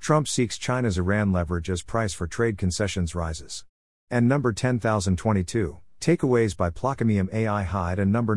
Trump seeks China's Iran leverage as price for trade concessions rises. And number 10,022, takeaways by Placomium AI Hyde. And number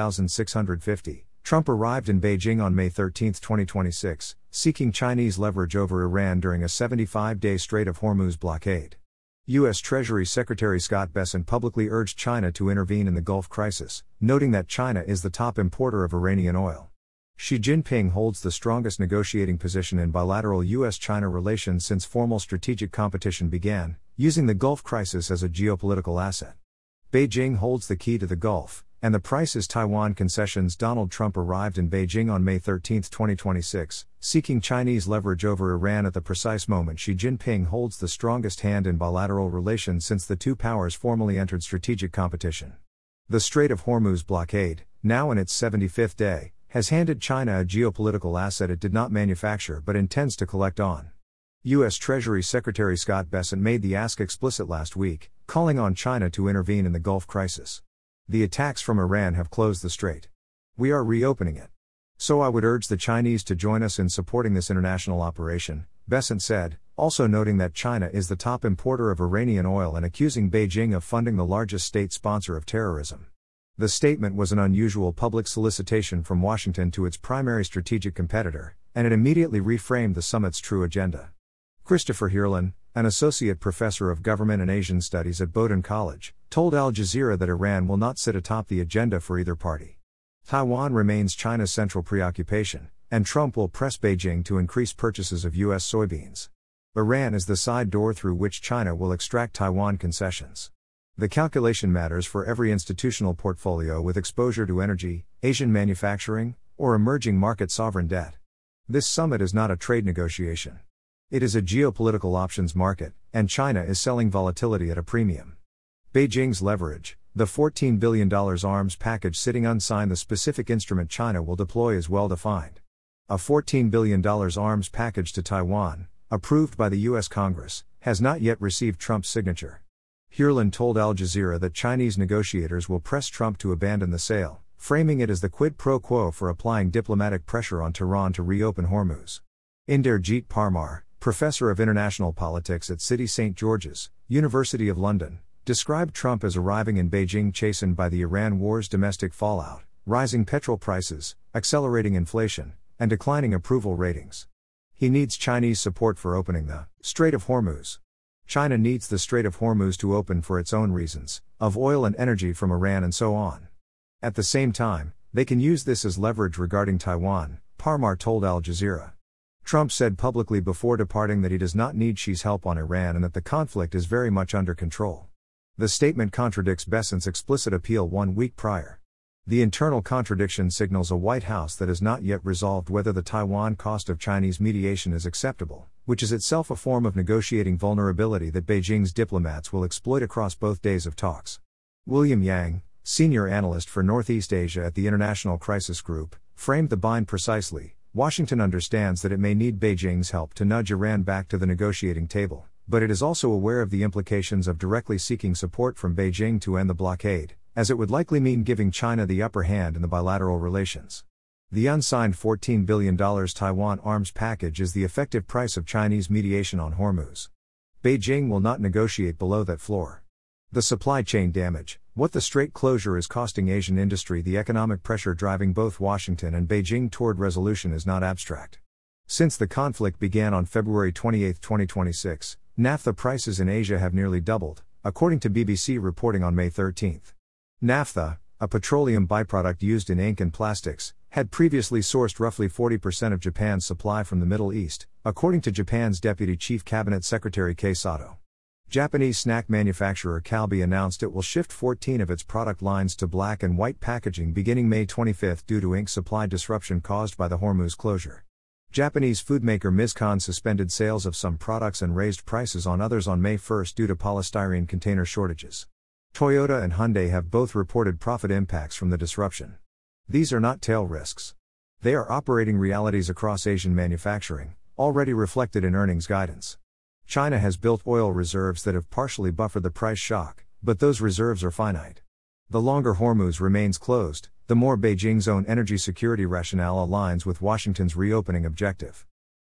9650, Trump arrived in Beijing on May 13, 2026, seeking Chinese leverage over Iran during a 75-day Strait of Hormuz blockade. U.S. Treasury Secretary Scott Bessent publicly urged China to intervene in the Gulf crisis, noting that China is the top importer of Iranian oil. Xi Jinping holds the strongest negotiating position in bilateral U.S.-China relations since formal strategic competition began, using the Gulf crisis as a geopolitical asset. Beijing holds the key to the Gulf, and the price is Taiwan concessions. Donald Trump arrived in Beijing on May 13, 2026, seeking Chinese leverage over Iran at the precise moment Xi Jinping holds the strongest hand in bilateral relations since the two powers formally entered strategic competition. The Strait of Hormuz blockade, now in its 75th day, has handed China a geopolitical asset it did not manufacture but intends to collect on. U.S. Treasury Secretary Scott Bessent made the ask explicit last week, calling on China to intervene in the Gulf crisis. The attacks from Iran have closed the strait. We are reopening it. So I would urge the Chinese to join us in supporting this international operation, Bessent said, also noting that China is the top importer of Iranian oil and accusing Beijing of funding the largest state sponsor of terrorism. The statement was an unusual public solicitation from Washington to its primary strategic competitor, and it immediately reframed the summit's true agenda. Christopher Hierlin, an associate professor of government and Asian studies at Bowdoin College, told Al Jazeera that Iran will not sit atop the agenda for either party. Taiwan remains China's central preoccupation, and Trump will press Beijing to increase purchases of U.S. soybeans. Iran is the side door through which China will extract Taiwan concessions. The calculation matters for every institutional portfolio with exposure to energy, Asian manufacturing, or emerging market sovereign debt. This summit is not a trade negotiation. It is a geopolitical options market, and China is selling volatility at a premium. Beijing's leverage, the $14 billion arms package sitting unsigned. The specific instrument China will deploy is well defined. A $14 billion arms package to Taiwan, approved by the U.S. Congress, has not yet received Trump's signature. Hierlin told Al Jazeera that Chinese negotiators will press Trump to abandon the sale, framing it as the quid pro quo for applying diplomatic pressure on Tehran to reopen Hormuz. Inderjeet Parmar, professor of international politics at City St. George's, University of London, described Trump as arriving in Beijing chastened by the Iran war's domestic fallout, rising petrol prices, accelerating inflation, and declining approval ratings. He needs Chinese support for opening the Strait of Hormuz. China needs the Strait of Hormuz to open for its own reasons, of oil and energy from Iran and so on. At the same time, they can use this as leverage regarding Taiwan, Parmar told Al Jazeera. Trump said publicly before departing that he does not need Xi's help on Iran and that the conflict is very much under control. The statement contradicts Bessent's explicit appeal 1 week prior. The internal contradiction signals a White House that has not yet resolved whether the Taiwan cost of Chinese mediation is acceptable, which is itself a form of negotiating vulnerability that Beijing's diplomats will exploit across both days of talks. William Yang, senior analyst for Northeast Asia at the International Crisis Group, framed the bind precisely. Washington understands that it may need Beijing's help to nudge Iran back to the negotiating table, but it is also aware of the implications of directly seeking support from Beijing to end the blockade, as it would likely mean giving China the upper hand in the bilateral relations. The unsigned $14 billion Taiwan arms package is the effective price of Chinese mediation on Hormuz. Beijing will not negotiate below that floor. The supply chain damage, what the strait closure is costing Asian industry, the economic pressure driving both Washington and Beijing toward resolution is not abstract. Since the conflict began on February 28, 2026, naphtha prices in Asia have nearly doubled, according to BBC reporting on May 13. Naphtha, a petroleum byproduct used in ink and plastics, had previously sourced roughly 40% of Japan's supply from the Middle East, according to Japan's Deputy Chief Cabinet Secretary Kei Sato. Japanese snack manufacturer Calbee announced it will shift 14 of its product lines to black and white packaging beginning May 25 due to ink supply disruption caused by the Hormuz closure. Japanese foodmaker Mizkan suspended sales of some products and raised prices on others on May 1 due to polystyrene container shortages. Toyota and Hyundai have both reported profit impacts from the disruption. These are not tail risks. They are operating realities across Asian manufacturing, already reflected in earnings guidance. China has built oil reserves that have partially buffered the price shock, but those reserves are finite. The longer Hormuz remains closed, the more Beijing's own energy security rationale aligns with Washington's reopening objective.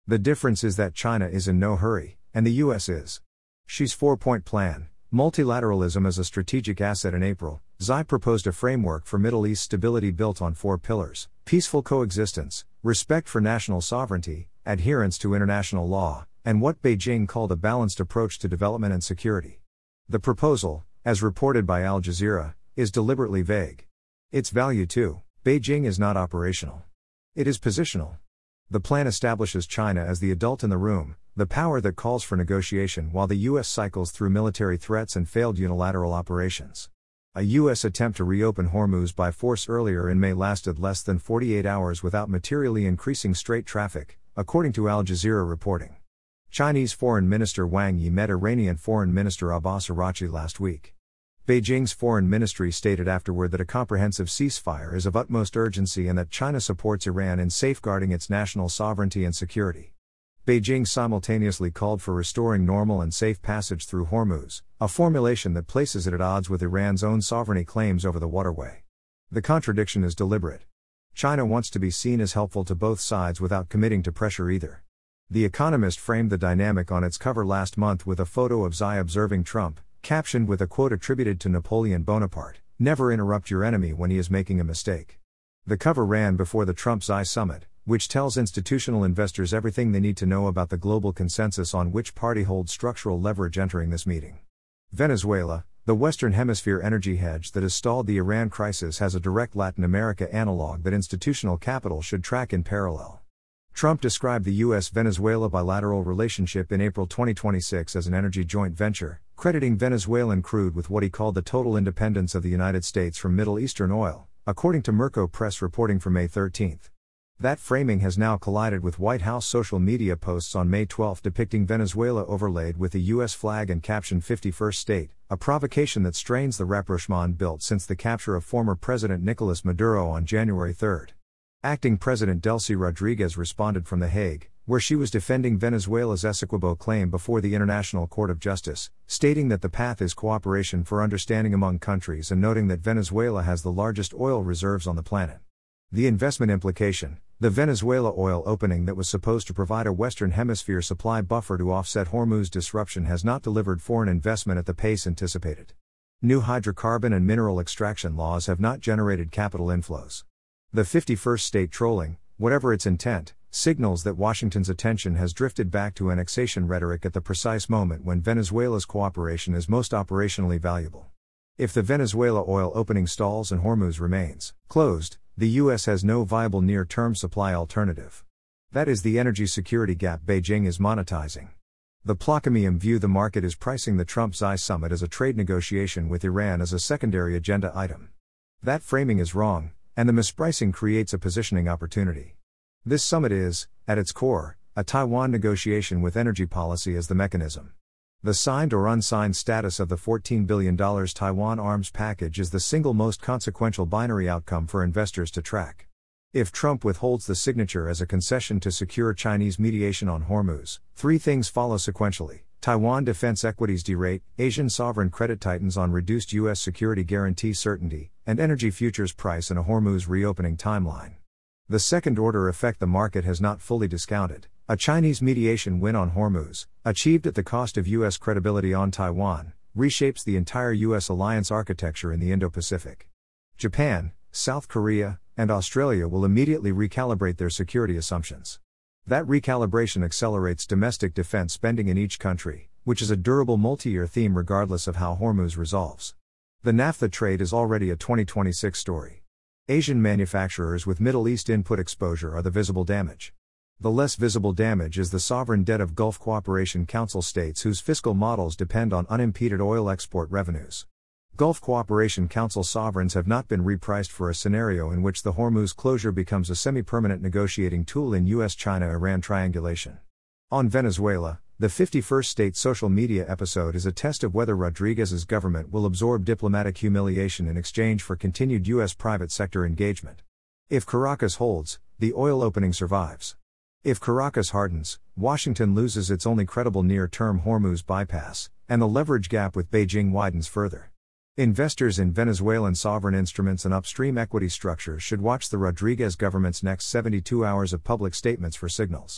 The difference is that China is in no hurry, and the US is. Xi's four-point plan, multilateralism as a strategic asset. In April, Xi proposed a framework for Middle East stability built on four pillars: peaceful coexistence, respect for national sovereignty, adherence to international law, and what Beijing called a balanced approach to development and security. The proposal, as reported by Al Jazeera, is deliberately vague. Its value to Beijing is not operational. It is positional. The plan establishes China as the adult in the room, the power that calls for negotiation while the US cycles through military threats and failed unilateral operations. A US attempt to reopen Hormuz by force earlier in May lasted less than 48 hours without materially increasing strait traffic, according to Al Jazeera reporting. Chinese Foreign Minister Wang Yi met Iranian Foreign Minister Abbas Araghchi last week. Beijing's foreign ministry stated afterward that a comprehensive ceasefire is of utmost urgency and that China supports Iran in safeguarding its national sovereignty and security. Beijing simultaneously called for restoring normal and safe passage through Hormuz, a formulation that places it at odds with Iran's own sovereignty claims over the waterway. The contradiction is deliberate. China wants to be seen as helpful to both sides without committing to pressure either. The Economist framed the dynamic on its cover last month with a photo of Xi observing Trump, captioned with a quote attributed to Napoleon Bonaparte: "Never interrupt your enemy when he is making a mistake." The cover ran before the Trump-Xi summit, which tells institutional investors everything they need to know about the global consensus on which party holds structural leverage entering this meeting. Venezuela, the Western Hemisphere energy hedge that has stalled the Iran crisis, has a direct Latin America analog that institutional capital should track in parallel. Trump described the U.S.-Venezuela bilateral relationship in April 2026 as an energy joint venture, crediting Venezuelan crude with what he called the total independence of the United States from Middle Eastern oil, according to Merco Press reporting from May 13. That framing has now collided with White House social media posts on May 12 depicting Venezuela overlaid with the U.S. flag and captioned 51st State, a provocation that strains the rapprochement built since the capture of former President Nicolas Maduro on January 3. Acting President Delcy Rodriguez responded from The Hague, where she was defending Venezuela's Essequibo claim before the International Court of Justice, stating that the path is cooperation for understanding among countries and noting that Venezuela has the largest oil reserves on the planet. The investment implication: the Venezuela oil opening that was supposed to provide a Western Hemisphere supply buffer to offset Hormuz disruption has not delivered foreign investment at the pace anticipated. New hydrocarbon and mineral extraction laws have not generated capital inflows. The 51st State trolling, whatever its intent, signals that Washington's attention has drifted back to annexation rhetoric at the precise moment when Venezuela's cooperation is most operationally valuable. If the Venezuela oil opening stalls and Hormuz remains closed, the U.S. has no viable near-term supply alternative. That is the energy security gap Beijing is monetizing. The Plaquemines view the market is pricing the Trump-Xi summit as a trade negotiation with Iran as a secondary agenda item. That framing is wrong, and the mispricing creates a positioning opportunity. This summit is, at its core, a Taiwan negotiation with energy policy as the mechanism. The signed or unsigned status of the $14 billion Taiwan arms package is the single most consequential binary outcome for investors to track. If Trump withholds the signature as a concession to secure Chinese mediation on Hormuz, three things follow sequentially: Taiwan defense equities derate, Asian sovereign credit tightens on reduced U.S. security guarantee certainty, and energy futures price in a Hormuz reopening timeline. The second-order effect the market has not fully discounted: a Chinese mediation win on Hormuz, achieved at the cost of U.S. credibility on Taiwan, reshapes the entire U.S. alliance architecture in the Indo-Pacific. Japan, South Korea, and Australia will immediately recalibrate their security assumptions. That recalibration accelerates domestic defense spending in each country, which is a durable multi-year theme regardless of how Hormuz resolves. The NAFTA trade is already a 2026 story. Asian manufacturers with Middle East input exposure are the visible damage. The less visible damage is the sovereign debt of Gulf Cooperation Council states whose fiscal models depend on unimpeded oil export revenues. Gulf Cooperation Council sovereigns have not been repriced for a scenario in which the Hormuz closure becomes a semi-permanent negotiating tool in U.S.-China-Iran triangulation. On Venezuela, the 51st State social media episode is a test of whether Rodriguez's government will absorb diplomatic humiliation in exchange for continued U.S. private sector engagement. If Caracas holds, the oil opening survives. If Caracas hardens, Washington loses its only credible near-term Hormuz bypass, and the leverage gap with Beijing widens further. Investors in Venezuelan sovereign instruments and upstream equity structures should watch the Rodriguez government's next 72 hours of public statements for signals.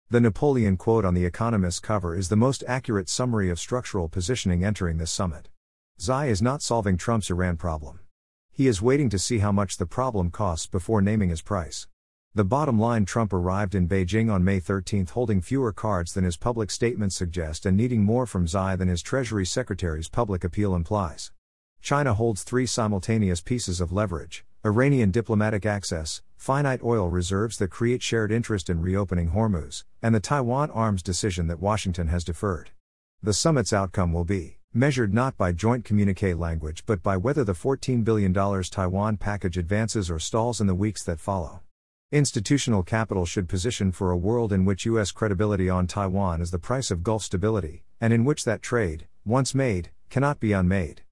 The Napoleon quote on The Economist's cover is the most accurate summary of structural positioning entering this summit. Xi is not solving Trump's Iran problem. He is waiting to see how much the problem costs before naming his price. The bottom line: Trump arrived in Beijing on May 13 holding fewer cards than his public statements suggest and needing more from Xi than his Treasury Secretary's public appeal implies. China holds three simultaneous pieces of leverage: Iranian diplomatic access, finite oil reserves that create shared interest in reopening Hormuz, and the Taiwan arms decision that Washington has deferred. The summit's outcome will be measured not by joint communiqué language but by whether the $14 billion Taiwan package advances or stalls in the weeks that follow. Institutional capital should position for a world in which U.S. credibility on Taiwan is the price of Gulf stability, and in which that trade, once made, cannot be unmade.